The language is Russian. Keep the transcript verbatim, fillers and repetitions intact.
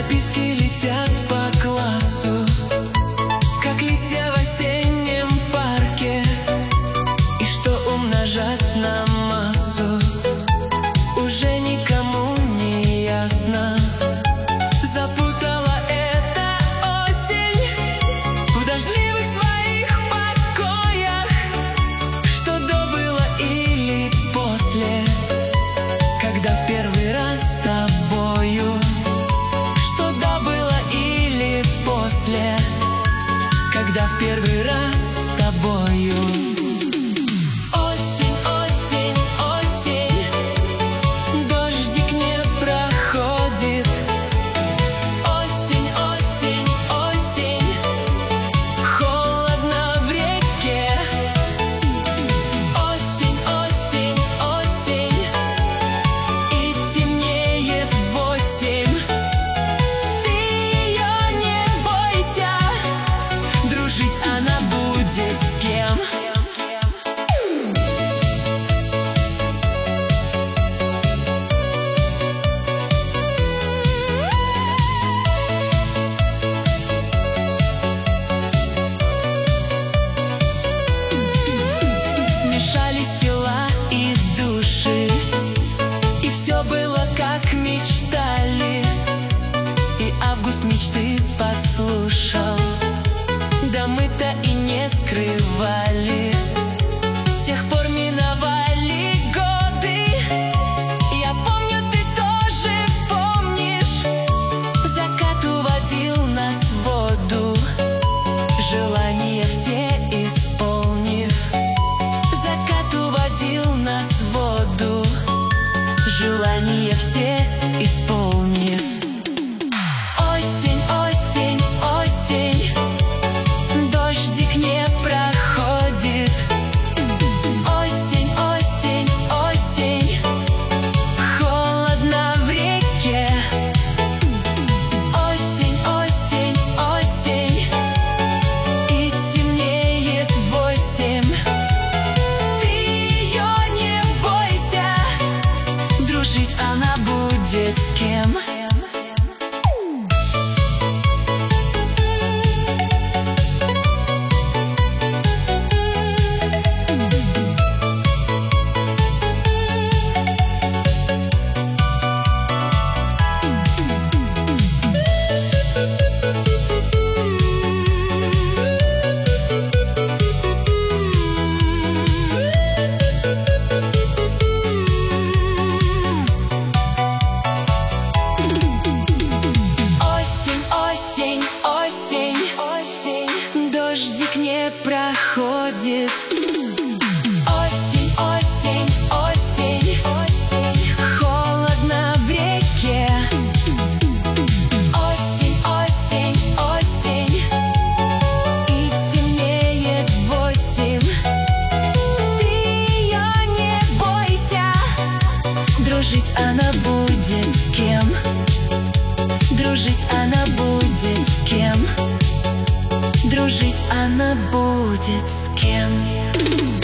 Записки летят по классу, как листья в осеннем парке. И что умножать на массу уже никому не ясно. Запутала эта осень в дождливых своих покоях. Что до было или после, когда в первый раз с тобою. Что до было или после, когда в первый раз с тобою. Осень, осень, осень, дождик не проходит. Осень, осень, осень, холодно в реке. Осень, осень, осень, и темнеет восемь. Ты ее не бойся, дружить она будет с кем. Смешались тела и души, и все было как мечтали. И август мечты подслушал, да мы-то и не скрывали. С тех пор миновали годы, я помню, ты тоже помнишь. Закат уводил нас в воду, желания все исполнив. Закат уводил нас в воду, желания все исполнив. Осень, осень, осень, дождик не проходит. Осень, осень, осень, холодно в реке. Осень, осень, осень, и темнеет восемь. Ты ее не бойся, дружить она будет с кем. Осень, осень, осень, дождик не проходит. Осень, осень, осень, холодно в реке. Осень, осень, осень, и темнеет восемь. Ты ее не бойся, дружить она будет с кем. Дружить она будет с кем. Дружить она будет с кем.